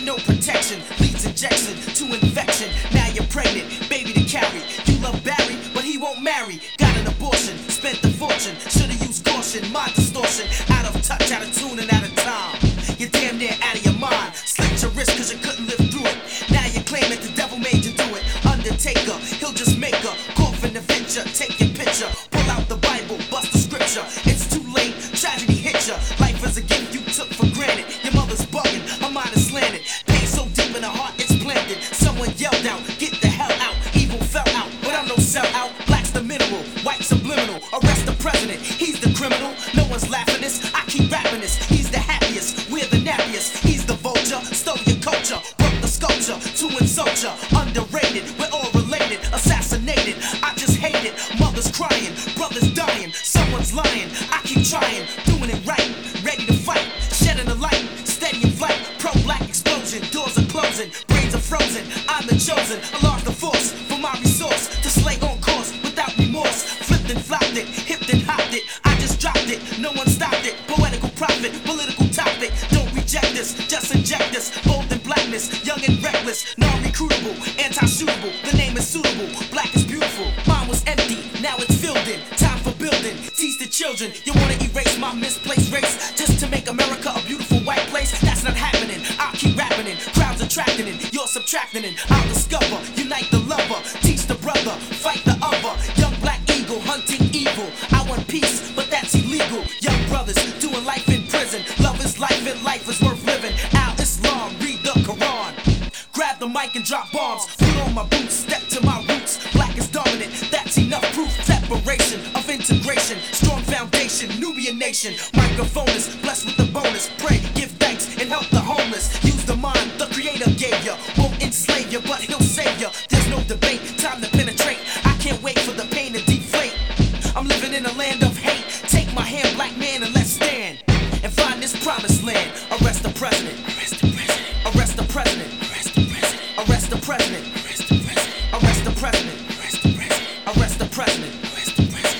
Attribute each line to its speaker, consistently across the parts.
Speaker 1: no protection, leads injection to infection. Now you're pregnant, baby to carry. You love Barry, but he won't marry. Got an abortion, spent the fortune. Should've used caution, mind distortion. Out of touch, out of tune, and out of time. You're damn near out of your mind. Slit your wrist cause you couldn't live through it. Now you claim that the devil made you do it. Undertaker, he'll just make a coffin to fit ya. Take your picture, pull out the Bible, bust the scripture. It's too late, tragedy hit ya. Life is a gift you took for granted. Your mother's bugging, her mind is slanted. Pain so deep in her heart it's planted. Someone yelled out, get the hell out. Evil fell out, but I'm no sellout. Black's the mineral, white subliminal. Arrest the president, he's the criminal. No one's laughing this, I keep rapping this. He's the happiest, we're the nappiest. He's the vulture, stole your culture. Broke the sculpture to insult ya. Underrated, we're all related. Assassinated, I just hate it. Mother's crying, brother's dying. Someone's lying, I keep trying. Doing it right, ready to fight. Shedding the light, steady in flight. Pro-black explosion, doors are closing. Brains are frozen, I'm the chosen. Alarm the force for my resource. To slay on course without remorse. Flipped and flopped it, hipped and hopped it. I just dropped it, no one stopped it. Poetical prophet, political topic. Don't reject this, just inject this. Bold in blackness, young and reckless. Non-recruitable, anti-shootable. The name is suitable, black is beautiful. Mine was empty, now it's filled in. Time for building, teach the children. You wanna erase my misplaced race just to make America a beautiful white place? That's not happening, I'll keep rapping it. Crowds attracting it, you're subtracting it. I'll discover, unite the lover. Teach the brother, fight the other. Young black eagle, hunting evil. I want peace, but that's illegal. Young brothers, doing life in prison. Love is life and life is worth living. Al-Islam, read the Quran. Grab the mic and drop bombs. Put on my boots, step to my roots. Black is dominant, that's enough proof. Separation of integration, strong foundation, Nubian nation. Microphone is blessed with the bonus. Pray, give thanks, and help the homeless. Use the mind the creator gave ya. Won't enslave ya, but he'll save ya. There's no debate, time to penetrate. I can't wait for the pain to deflate. I'm living in a land of hate. Take my hand, black man, and let's stand and find this promised land. Arrest the president. Arrest the president. Arrest the president. Arrest the president. Arrest the president. Arrest the president. Arrest the president. Arrest the president. Arrest the president. Arrest the president.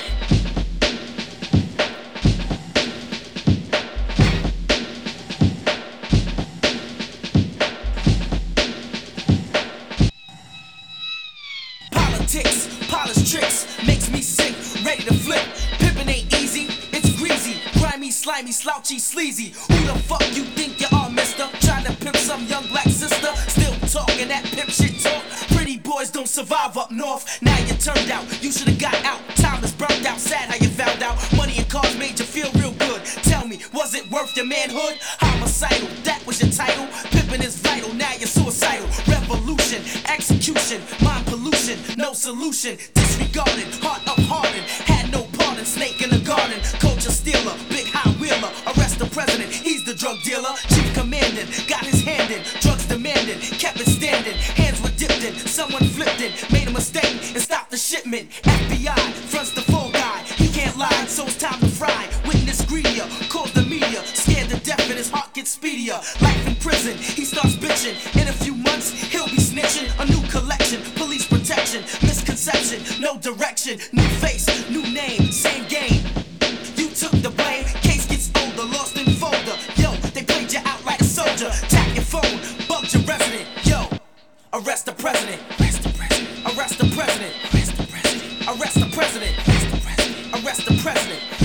Speaker 1: Politics, polished tricks, makes me sick, ready to flip. Pimpin' ain't easy, it's greasy, grimy, slimy, slouchy, sleazy. Who the fuck you think you are, mister? Trying to pimp some young black sister? Still talking that pimp shit talk? Pretty boys don't survive up north. Now you turned out, you should've got out. Time is burnt out, sad how you found out. Money and cars made you feel real good. Tell me, was it worth your manhood? Homicidal, that was your title. Pimpin' is vital, now you're suicidal. Revolution, execution, mind pollution, no solution. Disregarded, heart up hardened, had no pardon. Snake in the garden, culture stealer, big high wheeler. Arrest the president, he's the drug dealer. Chief commanding, got his hand in. Drugs demanding, kept it standing. Hands were dipped in, someone flipped it. Made a mistake and stopped the shipment. FBI fronts the fall guy, he can't lie, so it's time to fry. Witness greedier, calls the media. Scared to death and his heart gets speedier. Life in prison, he starts bitching. In a few months, he'll be snitching. A new collection, police protection. Misconception, no direction. New face, new name, same game. You took the blame, case gets older. Lost in folder, yo, they played you out like a soldier. Tap your phone, bugged your resident, yo. Arrest the president. Arrest the president. Arrest the president. Arrest the president. Arrest the president. Arrest the president. Arrest the president.